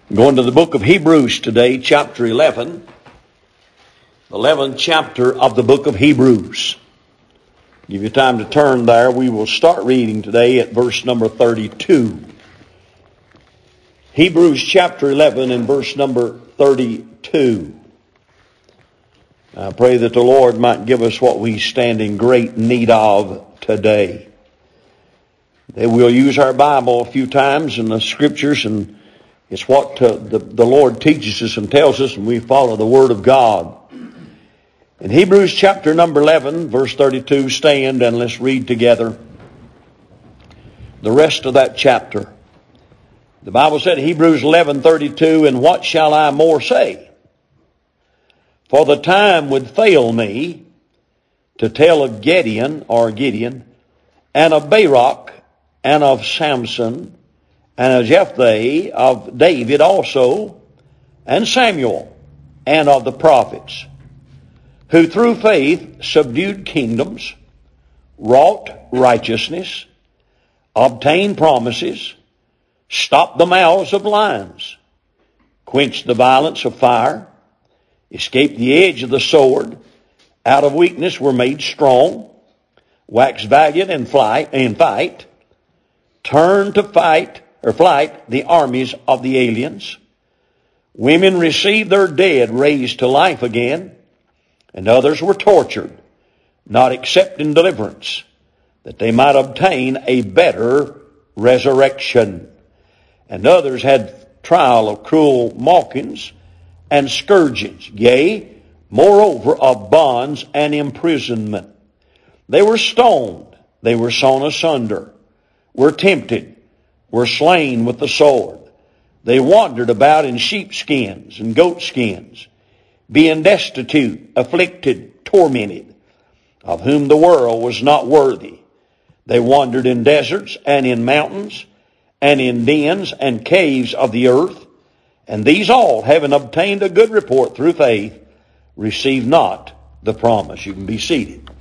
Going to the book of Hebrews today, chapter 11. The 11th chapter of the book of Hebrews. Give you time to turn there. We will start reading today at verse number 32. Hebrews chapter 11 and verse number 32. I pray that the Lord might give us what we stand in great need of today. We'll use our Bible a few times in the scriptures, and it's what the Lord teaches us and tells us, and we follow the Word of God. In Hebrews chapter number 11, verse 32, stand and let's read together the rest of that chapter. The Bible said, Hebrews 11:32, "And what shall I more say? For the time would fail me to tell of Gideon, and of Barak, and of Samson, and of Jephthah, of David also, and Samuel, and of the prophets, who through faith subdued kingdoms, wrought righteousness, obtained promises, stopped the mouths of lions, quenched the violence of fire, escaped the edge of the sword, out of weakness were made strong, waxed valiant in fight, turned to flight the armies of the aliens. Women received their dead raised to life again, and others were tortured, not accepting deliverance, that they might obtain a better resurrection. And others had trial of cruel mockings and scourgings, yea, moreover of bonds and imprisonment. They were stoned, they were sawn asunder, were tempted, were slain with the sword. They wandered about in sheepskins and goatskins, being destitute, afflicted, tormented, of whom the world was not worthy. They wandered in deserts and in mountains and in dens and caves of the earth. And these all, having obtained a good report through faith, received not the promise." You can be seated.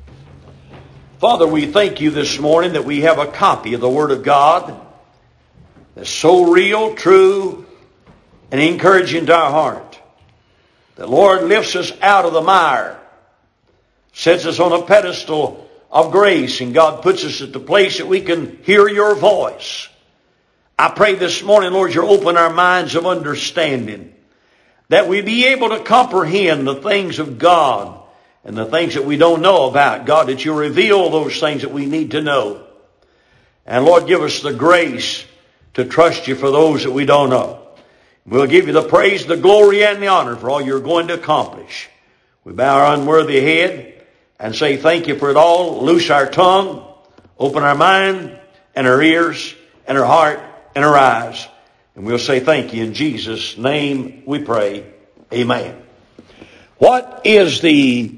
Father, we thank you this morning that we have a copy of the Word of God that's so real, true, and encouraging to our heart. The Lord lifts us out of the mire, sets us on a pedestal of grace, and God puts us at the place that we can hear your voice. I pray this morning, Lord, you'll open our minds of understanding, that we be able to comprehend the things of God and the things that we don't know about. God, that you reveal those things that we need to know. And Lord, give us the grace to trust you for those that we don't know. We'll give you the praise, the glory, and the honor for all you're going to accomplish. We bow our unworthy head and say thank you for it all. Loose our tongue, open our mind and our ears and our heart and our eyes. And we'll say thank you in Jesus' name we pray. Amen. What is the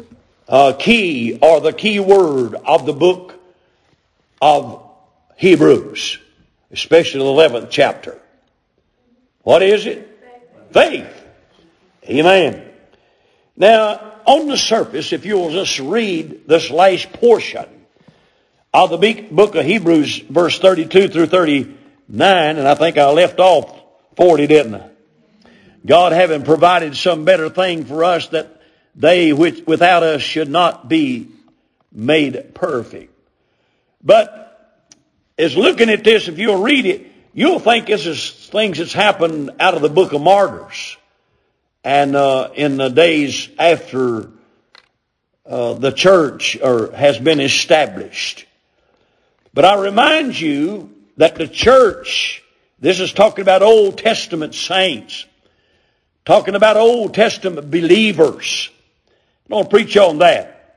key or the key word of the book of Hebrews, especially the 11th chapter? What is it? Faith. Amen. Now, on the surface, if you'll just read this last portion of the book of Hebrews, verse 32 through 39, and I think I left off 40, didn't I? God having provided some better thing for us, that they which without us should not be made perfect. But as looking at this, if you'll read it, you'll think this is things that's happened out of the book of Martyrs. And in the days after the church has been established. But I remind you that the church, this is talking about Old Testament saints, talking about Old Testament believers. I don't preach on that.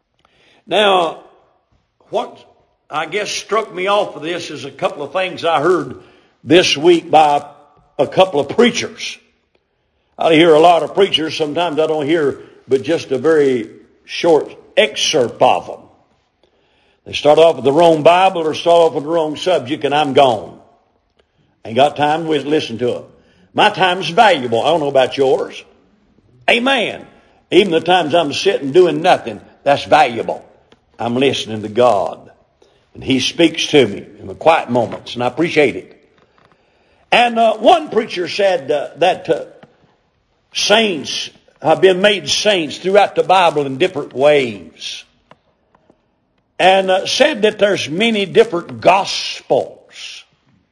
Now, what I guess struck me off of this is a couple of things I heard this week by a couple of preachers. I hear a lot of preachers. Sometimes I don't hear but just a very short excerpt of them. They start off with the wrong Bible or start off with the wrong subject, and I'm gone. Ain't got time to listen to them. My time's valuable. I don't know about yours. Amen. Even the times I'm sitting doing nothing, that's valuable. I'm listening to God. And He speaks to me in the quiet moments, and I appreciate it. And one preacher said that saints have been made saints throughout the Bible in different ways. And said that there's many different gospels.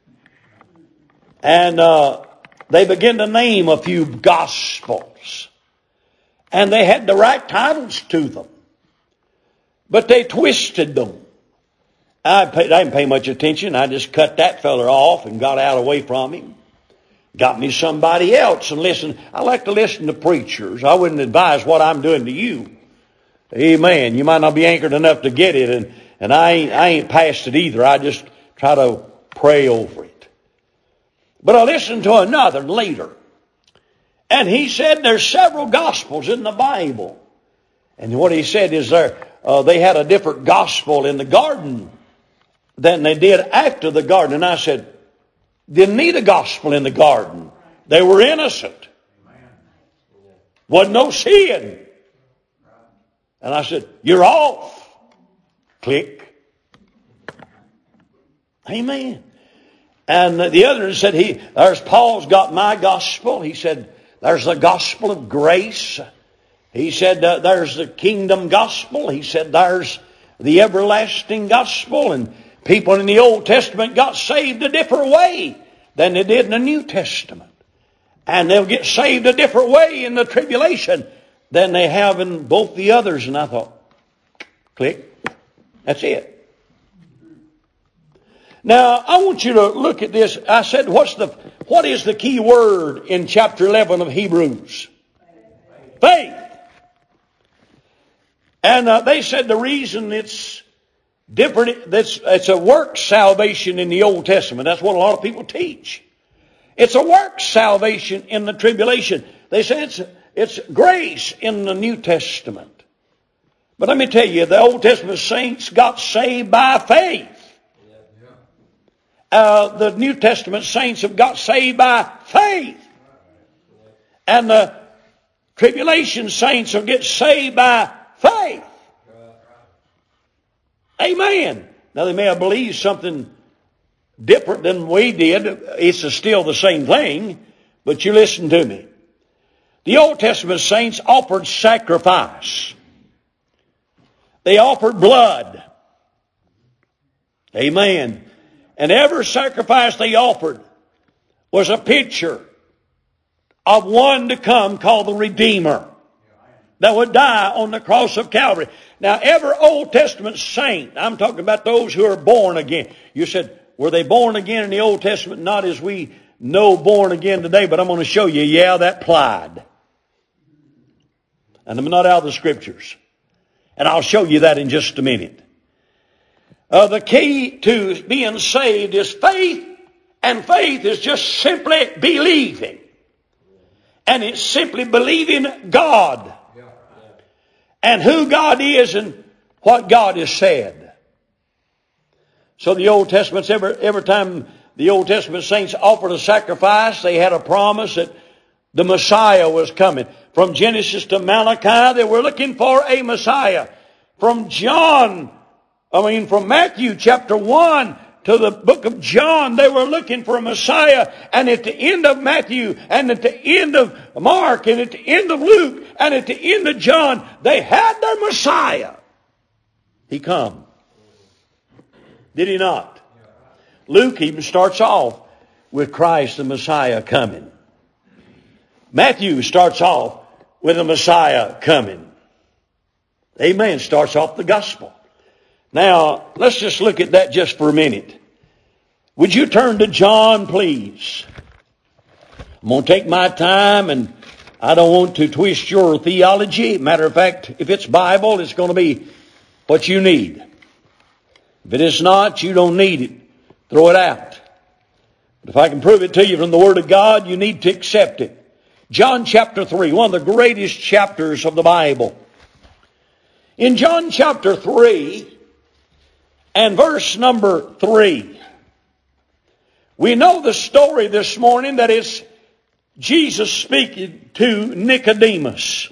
And they began to name a few gospels. And they had the right titles to them. But they twisted them. I didn't pay much attention. I just cut that feller off and got out away from him. Got me somebody else and listen. I like to listen to preachers. I wouldn't advise what I'm doing to you. Amen. You might not be anchored enough to get it, and I ain't past it either. I just try to pray over it. But I listened to another later. And he said there's several gospels in the Bible. And what he said is they had a different gospel in the garden than they did after the garden. And I said, didn't need a gospel in the garden. They were innocent. Wasn't no sin. And I said, you're off. Click. Amen. And the other said, there's Paul's got my gospel. He said, there's the gospel of grace. He said, there's the kingdom gospel. He said, there's the everlasting gospel. And people in the Old Testament got saved a different way than they did in the New Testament. And they'll get saved a different way in the tribulation than they have in both the others. And I thought, click, that's it. Now, I want you to look at this. I said, what is the key word in chapter 11 of Hebrews? Faith. And they said the reason it's different, it's a work salvation in the Old Testament. That's what a lot of people teach. It's a work salvation in the tribulation. They say it's grace in the New Testament. But let me tell you, the Old Testament saints got saved by faith. The New Testament saints have got saved by faith. And the tribulation saints will get saved by faith. Amen. Now they may have believed something different than we did. It's still the same thing. But you listen to me. The Old Testament saints offered sacrifice. They offered blood. Amen. And every sacrifice they offered was a picture of one to come called the Redeemer that would die on the cross of Calvary. Now, every Old Testament saint, I'm talking about those who are born again. You said, were they born again in the Old Testament? Not as we know born again today, but I'm going to show you, yeah, that applied. And I'm not out of the Scriptures. And I'll show you that in just a minute. The key to being saved is faith, and faith is just simply believing. And it's simply believing God. And who God is and what God has said. So the Old Testament, every time the Old Testament saints offered a sacrifice, they had a promise that the Messiah was coming. From Genesis to Malachi, they were looking for a Messiah. From Matthew chapter 1 to the book of John, they were looking for a Messiah. And at the end of Matthew, and at the end of Mark, and at the end of Luke, and at the end of John, they had their Messiah. He come. Did he not? Luke even starts off with Christ the Messiah coming. Matthew starts off with the Messiah coming. Amen. Starts off the gospel. Now, let's just look at that just for a minute. Would you turn to John, please? I'm going to take my time, and I don't want to twist your theology. Matter of fact, if it's Bible, it's going to be what you need. If it is not, you don't need it. Throw it out. But if I can prove it to you from the Word of God, you need to accept it. John chapter 3, one of the greatest chapters of the Bible. In John chapter 3, and verse number 3, we know the story this morning that it's Jesus speaking to Nicodemus.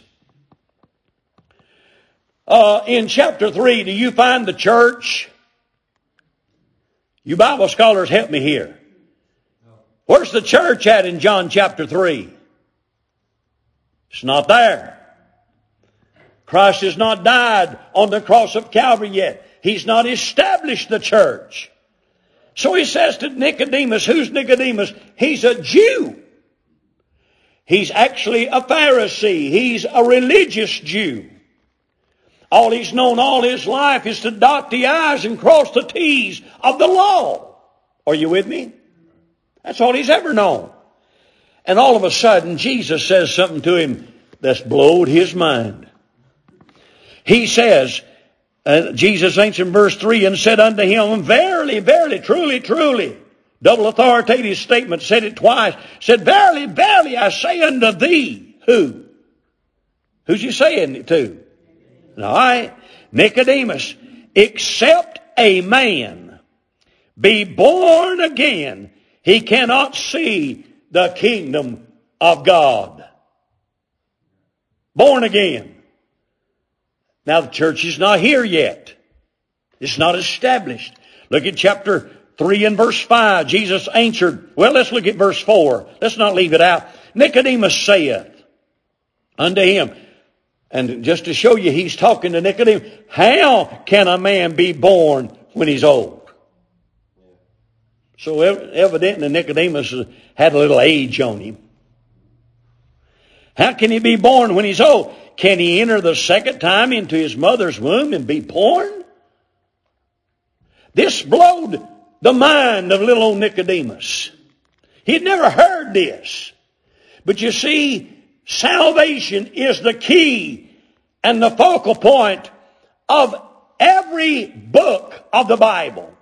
In chapter 3, do you find the church? You Bible scholars, help me here. Where's the church at in John chapter 3? It's not there. Christ has not died on the cross of Calvary yet. He's not established the church. So he says to Nicodemus, who's Nicodemus? He's a Jew. He's actually a Pharisee. He's a religious Jew. All he's known all his life is to dot the I's and cross the T's of the law. Are you with me? That's all he's ever known. And all of a sudden, Jesus says something to him that's blowed his mind. He says, Jesus answered in verse 3 and said unto him, verily, verily, truly, truly. Double authoritative statement, said it twice. Said, verily, verily, I say unto thee. Who? Who's he saying it to? All right. Nicodemus. Except a man be born again, he cannot see the kingdom of God. Born again. Now the church is not here yet. It's not established. Look at chapter 3 and verse 5. Jesus answered. Well, let's look at verse 4. Let's not leave it out. Nicodemus saith unto him. And just to show you, he's talking to Nicodemus. How can a man be born when he's old? So evidently Nicodemus had a little age on him. How can he be born when he's old? Can he enter the second time into his mother's womb and be born? This blowed the mind of little old Nicodemus. He'd never heard this. But you see, salvation is the key and the focal point of every book of the Bible.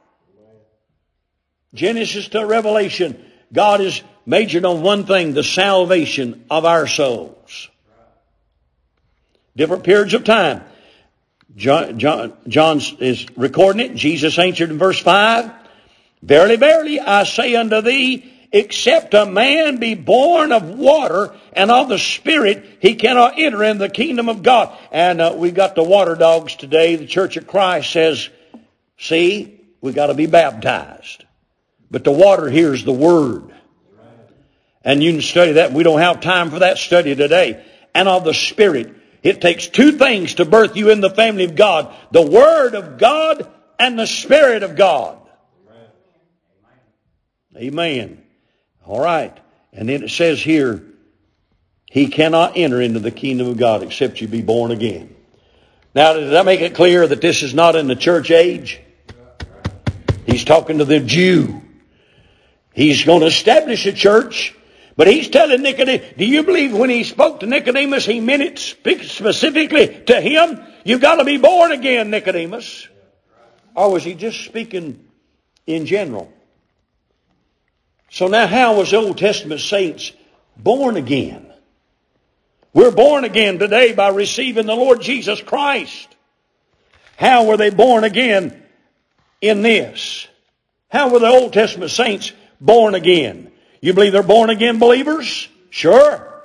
Genesis to Revelation, God is majored on one thing, the salvation of our souls. Different periods of time. John is recording it. Jesus answered in verse 5, verily, verily, I say unto thee, except a man be born of water and of the Spirit, he cannot enter in the kingdom of God. And we got the water dogs today. The Church of Christ says, see, we got to be baptized. But the water here is the Word. And you can study that. We don't have time for that study today. And of the Spirit. It takes two things to birth you in the family of God. The Word of God and the Spirit of God. Amen. All right. And then it says here, he cannot enter into the kingdom of God except you be born again. Now, does that make it clear that this is not in the church age? He's talking to the Jew. He's going to establish a church. But he's telling Nicodemus, do you believe when he spoke to Nicodemus, he meant it specifically to him? You've got to be born again, Nicodemus. Or was he just speaking in general? So now how was the Old Testament saints born again? We're born again today by receiving the Lord Jesus Christ. How were they born again in this? How were the Old Testament saints born again? You believe they're born again believers? Sure.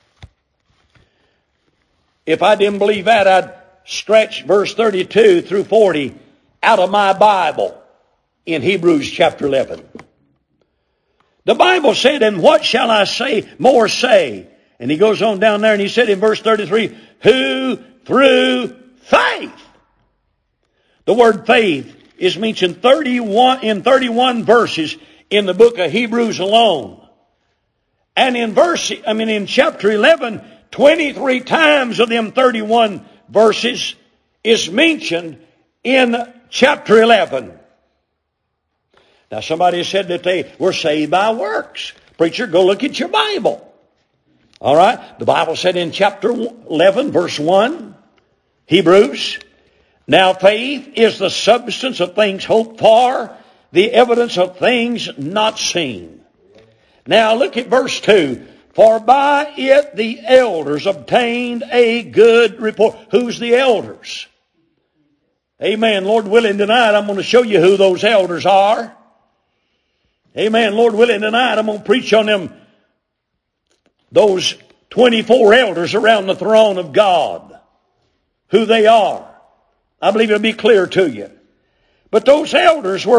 If I didn't believe that, I'd scratch verse 32 through 40 out of my Bible in Hebrews chapter 11. The Bible said, and what shall I say, more say? And he goes on down there and he said in verse 33, who through faith. The word faith is mentioned in 31 verses in the book of Hebrews alone. And in chapter 11, 23 times of them 31 verses is mentioned in chapter 11. Now somebody said that they were saved by works. Preacher, go look at your Bible. All right. The Bible said in chapter 11, verse 1, Hebrews, now faith is the substance of things hoped for, the evidence of things not seen. Now look at verse 2. For by it the elders obtained a good report. Who's the elders? Amen. Lord willing, tonight I'm going to show you who those elders are. Amen. Lord willing, tonight I'm going to preach on them. Those 24 elders around the throne of God. Who they are. I believe it'll be clear to you. But those elders were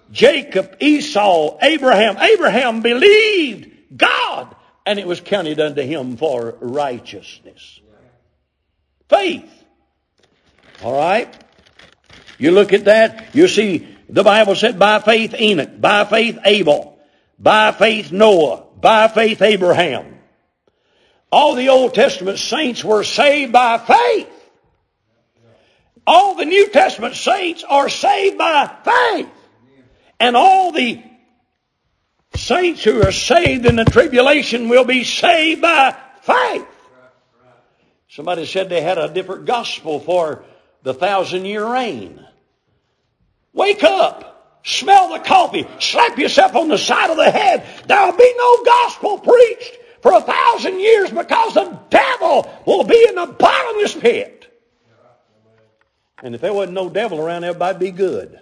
Jacob, Esau, Abraham. Abraham believed God, and it was counted unto him for righteousness. Faith. All right? You look at that, you see the Bible said by faith Enoch, by faith Abel, by faith Noah, by faith Abraham. All the Old Testament saints were saved by faith. All the New Testament saints are saved by faith. And all the saints who are saved in the tribulation will be saved by faith. Somebody said they had a different gospel for the 1,000-year reign. Wake up. Smell the coffee. Slap yourself on the side of the head. There will be no gospel preached for 1,000 years because the devil will be in the bottomless pit. And if there wasn't no devil around, everybody'd be good.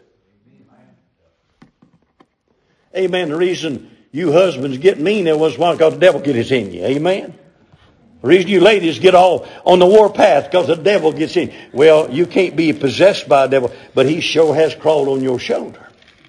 Amen. The reason you husbands get mean there was because the devil gets in you. Amen. The reason you ladies get all on the warpath because the devil gets in. Well, you can't be possessed by a devil, but he sure has crawled on your shoulder.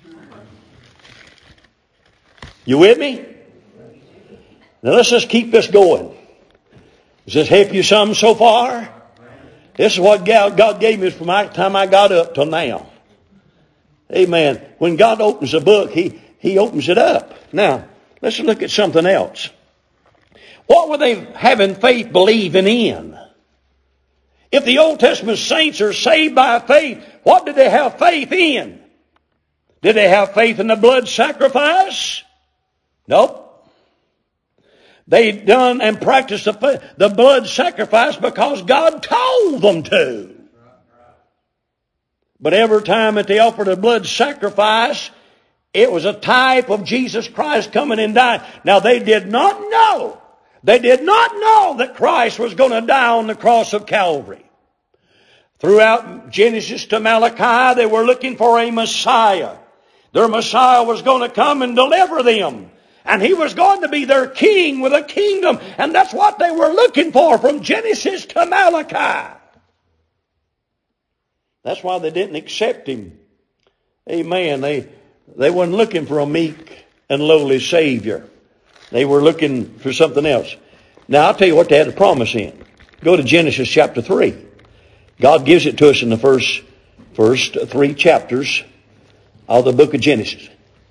You with me? Now let's just keep this going. Does this help you some so far? This is what God gave me from the time I got up till now. Amen. When God opens a book, He opens it up. Now, let's look at something else. What were they having faith believing in? If the Old Testament saints are saved by faith, what did they have faith in? Did they have faith in the blood sacrifice? Nope. They done and practiced the blood sacrifice because God told them to. But every time that they offered a blood sacrifice, it was a type of Jesus Christ coming and dying. Now they did not know. They did not know that Christ was going to die on the cross of Calvary. Throughout Genesis to Malachi, they were looking for a Messiah. Their Messiah was going to come and deliver them. And He was going to be their king with a kingdom. And that's what they were looking for from Genesis to Malachi. That's why they didn't accept Him. Amen. They weren't looking for a meek and lowly Savior. They were looking for something else. Now, I'll tell you what they had a promise in. Go to Genesis chapter 3. God gives it to us in the first 3 chapters of the book of Genesis.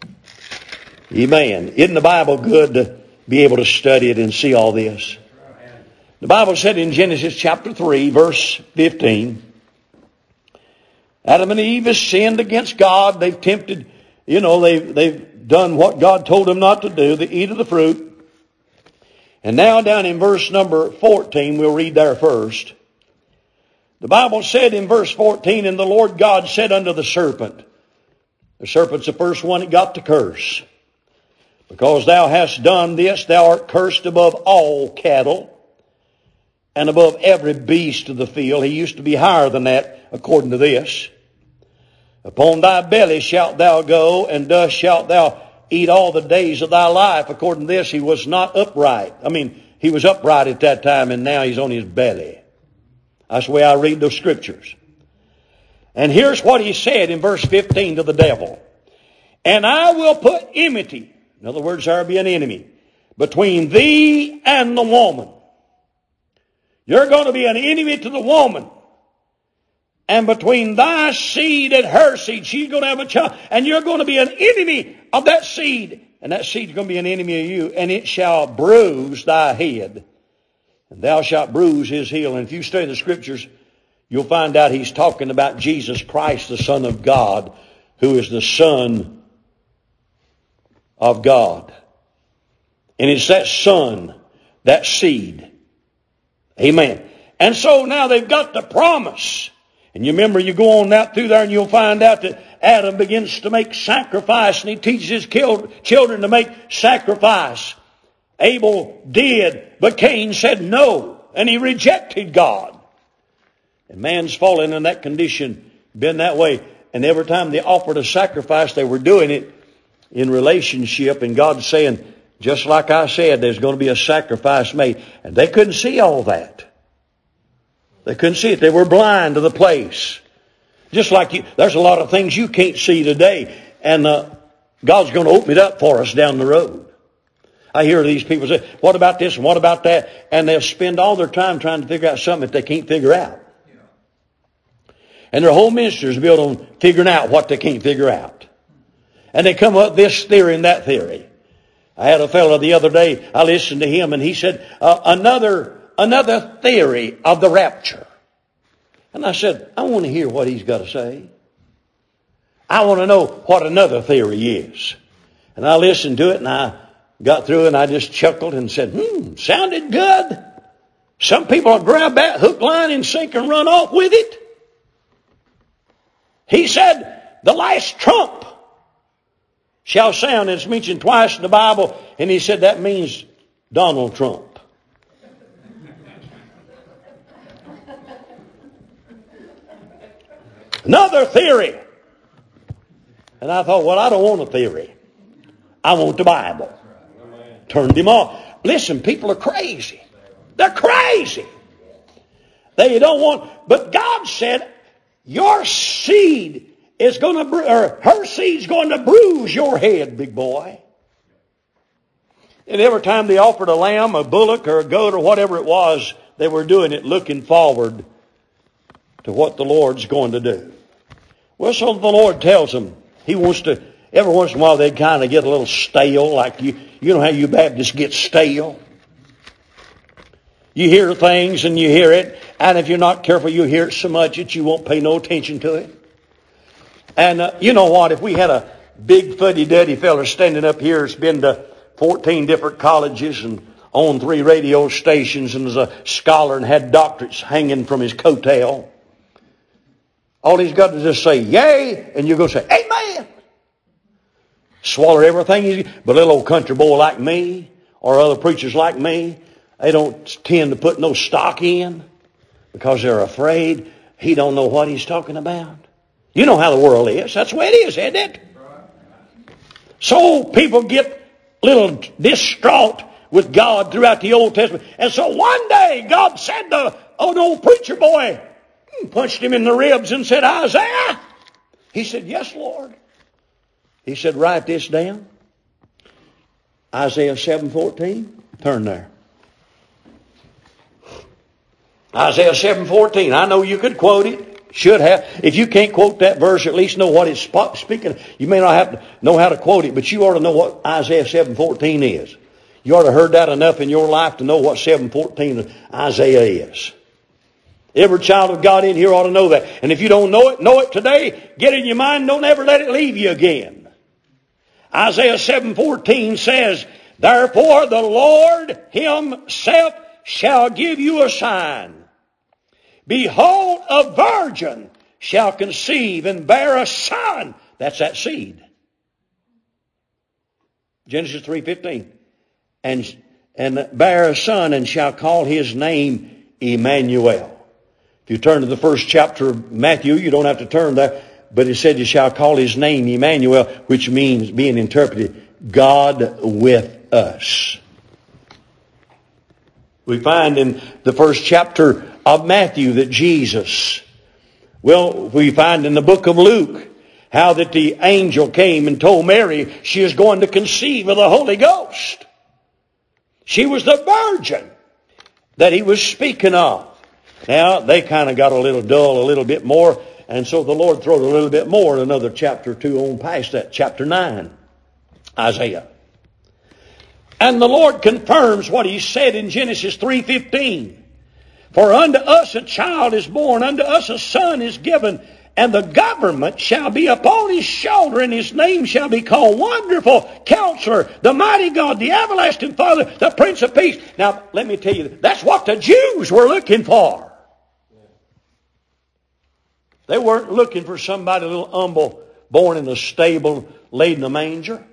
Amen. Isn't the Bible good to be able to study it and see all this? The Bible said in Genesis chapter 3, verse 15, Adam and Eve have sinned against God. They've tempted, they've done what God told them not to do. They eat of the fruit. And now down in verse number 14, we'll read there first. The Bible said in verse 14, and the Lord God said unto the serpent's the first one that got the curse. Because thou hast done this, thou art cursed above all cattle and above every beast of the field. He used to be higher than that, according to this. Upon thy belly shalt thou go, and dust shalt thou eat all the days of thy life. According to this, he was not upright. He was upright at that time, and now he's on his belly. That's the way I read those scriptures. And here's what he said in verse 15 to the devil. And I will put enmity, in other words, there will be an enemy, between thee and the woman. You're going to be an enemy to the woman. And between thy seed and her seed, she's going to have a child. And you're going to be an enemy of that seed. And that seed is going to be an enemy of you. And it shall bruise thy head. And thou shalt bruise his heel. And if you study the scriptures, you'll find out he's talking about Jesus Christ, the Son of God, who is the Son of God. And it's that Son, that seed. Amen. And so now they've got the promise. And you remember, you go on out through there and you'll find out that Adam begins to make sacrifice, and he teaches his children to make sacrifice. Abel did, but Cain said no, and he rejected God. And man's fallen in that condition, been that way. And every time they offered a sacrifice, they were doing it in relationship, and God's saying, just like I said, there's going to be a sacrifice made. And they couldn't see all that. They couldn't see it. They were blind to the place. Just like there's a lot of things you can't see today. And God's going to open it up for us down the road. I hear these people say, what about this and what about that? And they'll spend all their time trying to figure out something that they can't figure out. And their whole ministry is built on figuring out what they can't figure out. And they come up with this theory and that theory. I had a fellow the other day, I listened to him, and he said, another theory of the rapture. And I said, I want to hear what he's got to say. I want to know what another theory is. And I listened to it, and I got through, and I just chuckled and said, sounded good. Some people will grab that hook, line, and sink and run off with it. He said, the last trump shall sound. It's mentioned twice in the Bible, and he said that means Donald Trump. Another theory. And I thought, well, I don't want a theory. I want the Bible. Turned him off. Listen, people are crazy. They're crazy. They don't want, but God said, your seed is going to, or her seed's going to bruise your head, big boy. And every time they offered a lamb, a bullock, or a goat, or whatever it was, they were doing it looking forward to what the Lord's going to do. Well, so the Lord tells them, He wants to, every once in a while they'd kind of get a little stale, like you know how you Baptists get stale? You hear things and you hear it, and if you're not careful, you hear it so much that you won't pay no attention to it. And you know what? If we had a big fuddy-duddy fella standing up here that's been to 14 different colleges and owned 3 radio stations and was a scholar and had doctorates hanging from his coattail, all he's got to just say, yay, and you're going to say, amen. Swallow everything. But a little old country boy like me or other preachers like me, they don't tend to put no stock in because they're afraid he don't know what he's talking about. You know how the world is. That's the way it is, isn't it? So people get a little distraught with God throughout the Old Testament. And so one day God said to an old preacher boy, punched him in the ribs and said, Isaiah. He said, yes, Lord. He said, write this down. Isaiah 7:14. Turn there. Isaiah 7:14. I know you could quote it. Should have. If you can't quote that verse, at least know what it's speaking. You may not have to know how to quote it, but you ought to know what Isaiah 7:14 is. You ought to have heard that enough in your life to know what 7:14 of Isaiah is. Every child of God in here ought to know that. And if you don't know it today. Get it in your mind. Don't ever let it leave you again. Isaiah 7:14 says, therefore the Lord Himself shall give you a sign. Behold, a virgin shall conceive and bear a son. That's that seed. Genesis 3:15. And bear a son and shall call his name Emmanuel. If you turn to the first chapter of Matthew, you don't have to turn there, but it said you shall call his name Emmanuel, which means, being interpreted, God with us. We find in the first chapter of Matthew that Jesus, we find in the book of Luke how that the angel came and told Mary she is going to conceive of the Holy Ghost. She was the virgin that he was speaking of. Now, they kind of got a little dull a little bit more, and so the Lord throwed a little bit more in another chapter or 2 on past that, chapter 9, Isaiah. And the Lord confirms what He said in Genesis 3:15. For unto us a child is born, unto us a son is given, and the government shall be upon His shoulder, and His name shall be called Wonderful, Counselor, the Mighty God, the Everlasting Father, the Prince of Peace. Now, let me tell you, that's what the Jews were looking for. They weren't looking for somebody a little humble, born in a stable, laid in a manger.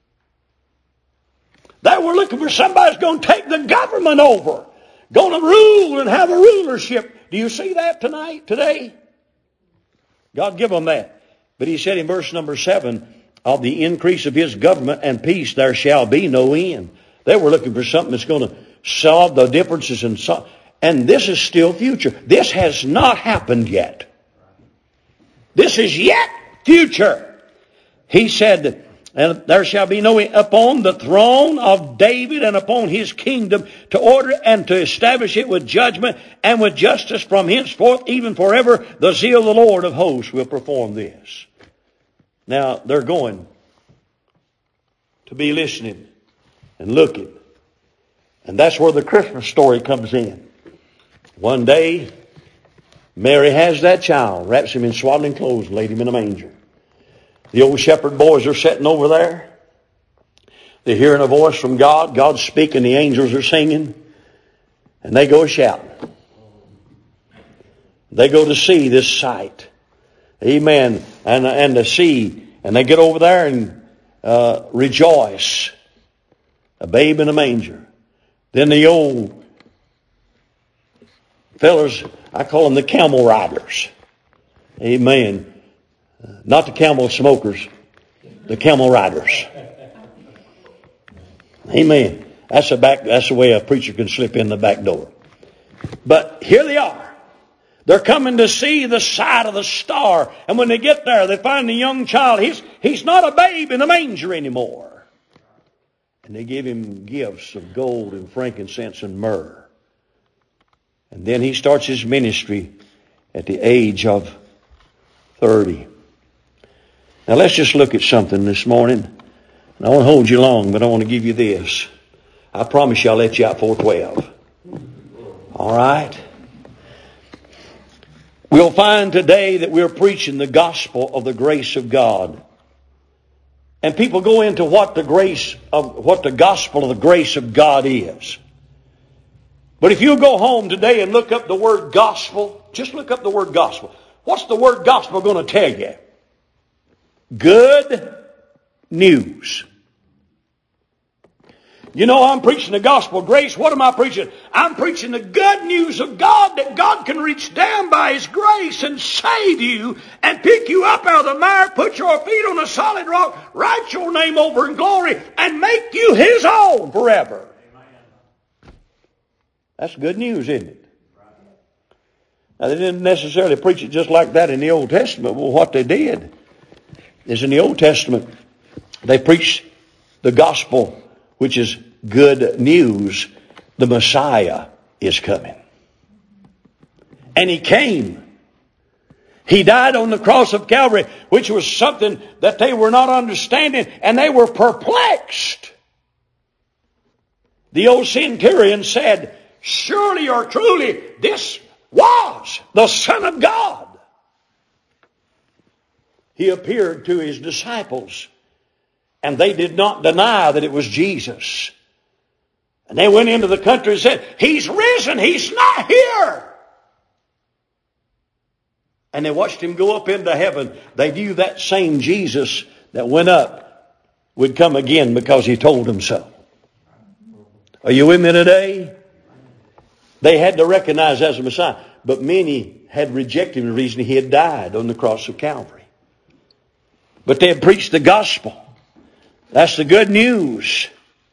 They were looking for somebody who's going to take the government over, going to rule and have a rulership. Do you see that today? God give them that. But He said in verse number 7, of the increase of His government and peace there shall be no end. They were looking for something that's going to solve the differences and this is still future. This has not happened yet. This is yet future. He said, and there shall be no upon the throne of David and upon his kingdom to order and to establish it with judgment and with justice from henceforth even forever. The zeal of the Lord of hosts will perform this. Now they're going to be listening and looking. And that's where the Christmas story comes in. One day, Mary has that child, wraps him in swaddling clothes, laid him in a manger. The old shepherd boys are sitting over there. They're hearing a voice from God. God's speaking. The angels are singing. And they go shouting. They go to see this sight. Amen. And to see. And they get over there and rejoice. A babe in a manger. Then the old fellas, I call them the camel riders. Amen. Not the camel smokers, the camel riders. Amen. That's the way a preacher can slip in the back door. But here they are. They're coming to see the sight of the star. And when they get there, they find the young child. He's not a babe in a manger anymore. And they give him gifts of gold and frankincense and myrrh. And then he starts his ministry at the age of 30. Now let's just look at something this morning. And I won't hold you long, but I want to give you this. I promise you I'll let you out 4:12. All right? We'll find today that we're preaching the gospel of the grace of God. And people go into what the gospel of the grace of God is. But if you go home today and look up the word gospel, just look up the word gospel. What's the word gospel going to tell you? Good news. You know, I'm preaching the gospel of grace. What am I preaching? I'm preaching the good news of God, that God can reach down by His grace and save you and pick you up out of the mire, put your feet on a solid rock, write your name over in glory, and make you His own forever. That's good news, isn't it? Now, they didn't necessarily preach it just like that in the Old Testament. Well, what they did is in the Old Testament, they preached the gospel, which is good news. The Messiah is coming. And He came. He died on the cross of Calvary, which was something that they were not understanding, and they were perplexed. The old centurion said, surely or truly, this was the Son of God. He appeared to His disciples, and they did not deny that it was Jesus. And they went into the country and said, He's risen, He's not here. And they watched Him go up into heaven. They knew that same Jesus that went up would come again because He told them so. Are you with me today? They had to recognize as a Messiah. But many had rejected Him the reason He had died on the cross of Calvary. But they had preached the gospel. That's the good news.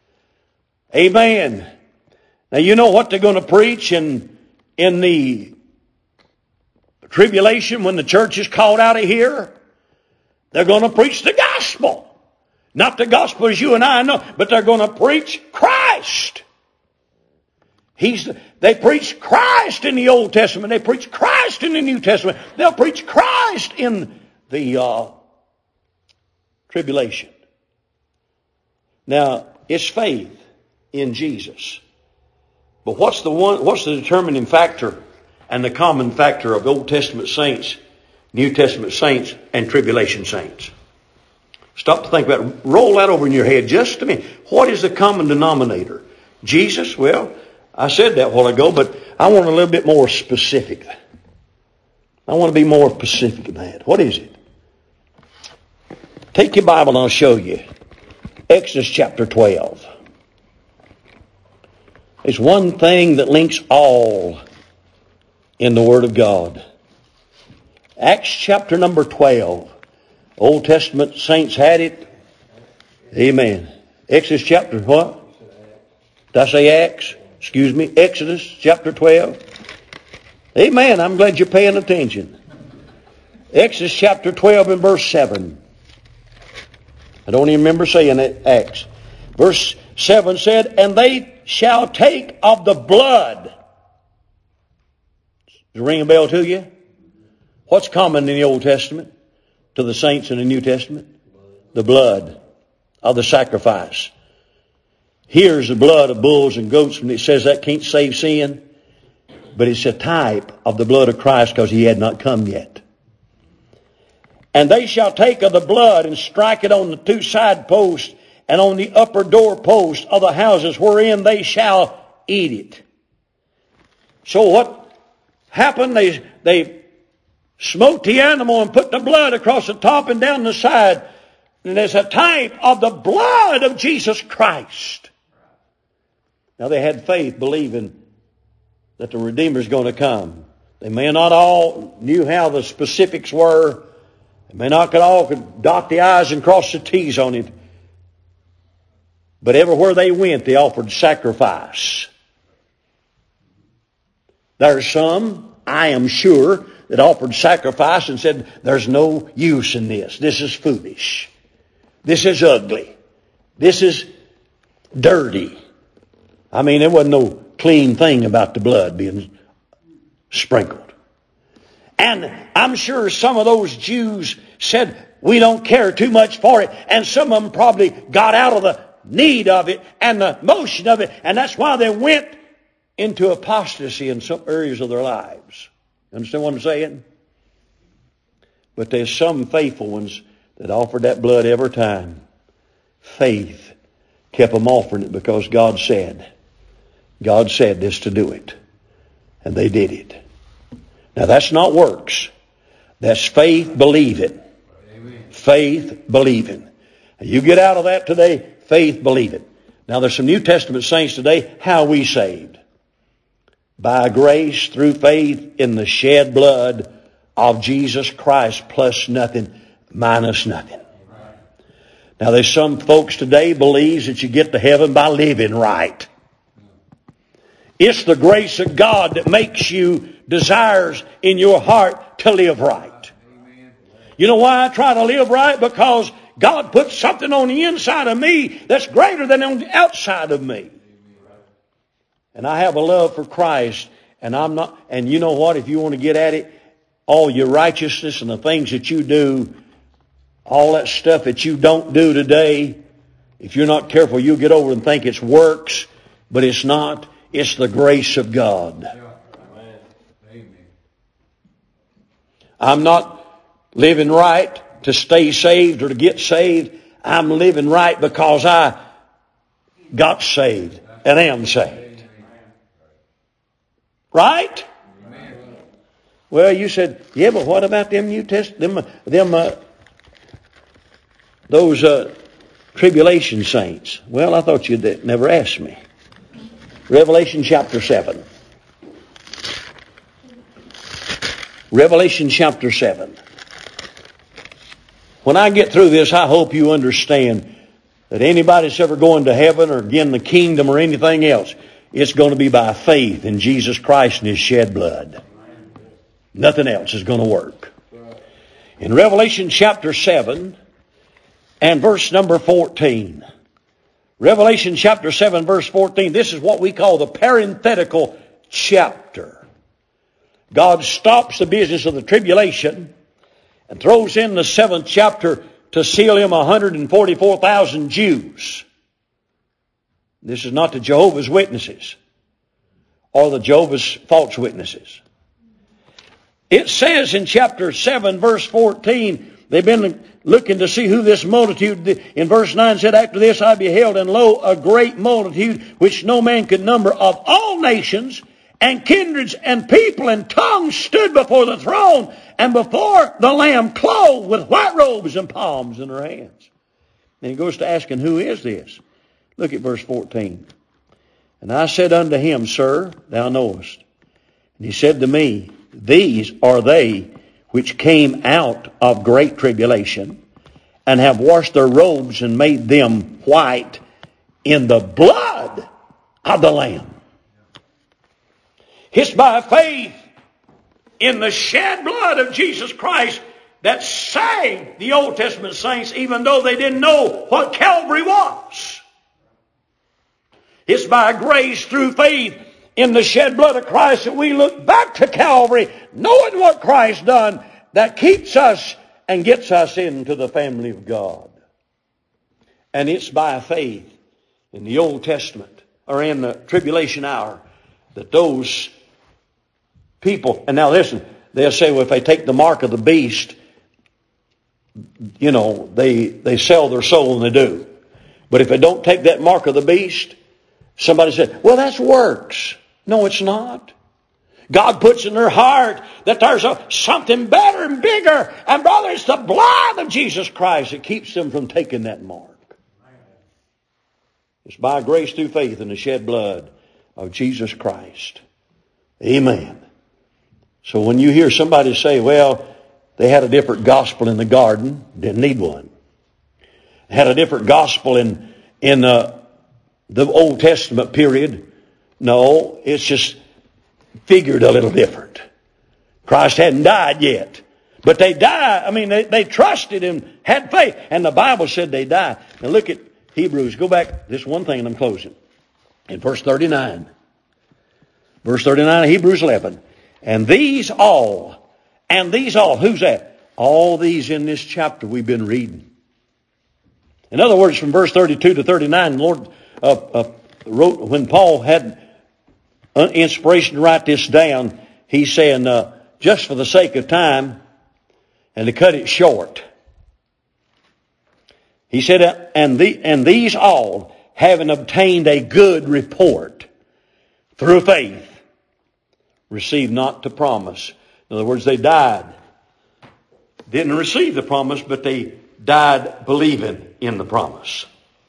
Amen. Now you know what they're going to preach in the tribulation when the church is called out of here? They're going to preach the gospel. Not the gospel as you and I know, but they're going to preach Christ. They preach Christ in the Old Testament. They preach Christ in the New Testament. They'll preach Christ in the tribulation. Now, it's faith in Jesus. But what's the determining factor and the common factor of Old Testament saints, New Testament saints, and tribulation saints? Stop to think about it. Roll that over in your head just a minute. What is the common denominator? Jesus? Well, I said that a while ago, but I want a little bit more specific. I want to be more specific than that. What is it? Take your Bible and I'll show you. Exodus chapter 12. There's one thing that links all in the Word of God. Acts chapter number 12. Old Testament saints had it. Amen. Exodus chapter what? Did I say Acts? Excuse me. Exodus chapter 12. Amen. I'm glad you're paying attention. Exodus chapter 12 and verse 7. I don't even remember saying it, Acts. Verse 7 said, and they shall take of the blood. Does it ring a bell to you? What's common in the Old Testament to the saints in the New Testament? The blood of the sacrifice. Here's the blood of bulls and goats, and it says that can't save sin. But it's a type of the blood of Christ because he had not come yet. And they shall take of the blood and strike it on the two side posts and on the upper door post of the houses wherein they shall eat it. So what happened? They smoked the animal and put the blood across the top and down the side. And it's a type of the blood of Jesus Christ. Now they had faith believing that the Redeemer's going to come. They may not all knew how the specifics were. They may not could dot the I's and cross the T's on it. But everywhere they went, they offered sacrifice. There's some, I am sure, that offered sacrifice and said, there's no use in this. This is foolish. This is ugly. This is dirty. I mean, there wasn't no clean thing about the blood being sprinkled. And I'm sure some of those Jews said, we don't care too much for it. And some of them probably got out of the need of it and the motion of it. And that's why they went into apostasy in some areas of their lives. You understand what I'm saying? But there's some faithful ones that offered that blood every time. Faith kept them offering it because God said this to do it. And they did it. Now that's not works. That's faith believing. Amen. Faith believing. And you get out of that today, faith believing. Now there's some New Testament saints today. How are we saved? By grace through faith in the shed blood of Jesus Christ, plus nothing, minus nothing. Now there's some folks today believes that you get to heaven by living right. It's the grace of God that makes you desires in your heart to live right. You know why I try to live right? Because God put something on the inside of me that's greater than on the outside of me. And I have a love for Christ. And you know what? If you want to get at it, all your righteousness and the things that you do, all that stuff that you don't do today, if you're not careful, you'll get over and think it's works, but it's not. It's the grace of God. I'm not living right to stay saved or to get saved. I'm living right because I got saved and am saved. Right? Well, you said, yeah, but what about them New Testament, those tribulation saints? Well, I thought you'd never asked me. Revelation chapter 7. Revelation chapter 7. When I get through this, I hope you understand that anybody that's ever going to heaven or again the kingdom or anything else, it's going to be by faith in Jesus Christ and His shed blood. Nothing else is going to work. In Revelation chapter 7 and verse number 14. Revelation chapter 7 verse 14. This is what we call the parenthetical chapter. God stops the business of the tribulation and throws in the 7th chapter to seal him 144,000 Jews. This is not the Jehovah's Witnesses or the Jehovah's false witnesses. It says in chapter 7 verse 14, they've been looking to see who this multitude, in verse 9 said, after this I beheld, and lo, a great multitude, which no man could number, of all nations and kindreds and people and tongues stood before the throne and before the Lamb, clothed with white robes and palms in their hands. And he goes to asking, who is this? Look at verse 14. And I said unto him, Sir, thou knowest. And he said to me, These are they which came out of great tribulation, and have washed their robes and made them white in the blood of the Lamb. It's by faith in the shed blood of Jesus Christ that saved the Old Testament saints even though they didn't know what Calvary was. It's by grace through faith in the shed blood of Christ that we look back to Calvary, knowing what Christ done, that keeps us and gets us into the family of God. And it's by faith in the Old Testament, or in the tribulation hour, that those people, and now listen, they'll say, well, if they take the mark of the beast, they sell their soul, and they do. But if they don't take that mark of the beast, somebody said, well, that's works. No, it's not. God puts in their heart that there's something better and bigger. And brother, it's the blood of Jesus Christ that keeps them from taking that mark. It's by grace through faith in the shed blood of Jesus Christ. Amen. So when you hear somebody say, well, they had a different gospel in the garden, didn't need one. Had a different gospel in the Old Testament period. No, it's just figured a little different. Christ hadn't died yet. But they died. They trusted and had faith. And the Bible said they died. Now look at Hebrews. Go back. This one thing and I'm closing. In verse 39. Verse 39 of Hebrews 11. And these all. Who's that? All these in this chapter we've been reading. In other words, from verse 32 to 39, the Lord wrote, when Paul had inspiration to write this down, he's saying, just for the sake of time and to cut it short. He said, and these all, having obtained a good report through faith, received not the promise. In other words, they died. Didn't receive the promise, but they died believing in the promise.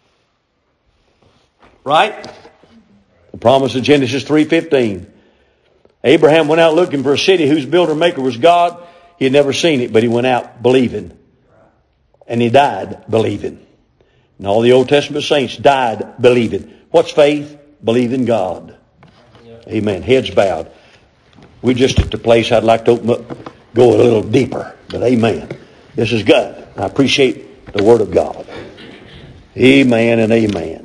Right? The promise of Genesis 3:15. Abraham went out looking for a city whose builder maker was God. He had never seen it, but he went out believing. And he died believing. And all the Old Testament saints died believing. What's faith? Believe in God. Amen. Heads bowed. We're just at the place I'd like to go a little deeper. But amen. This is good. I appreciate the Word of God. Amen and amen.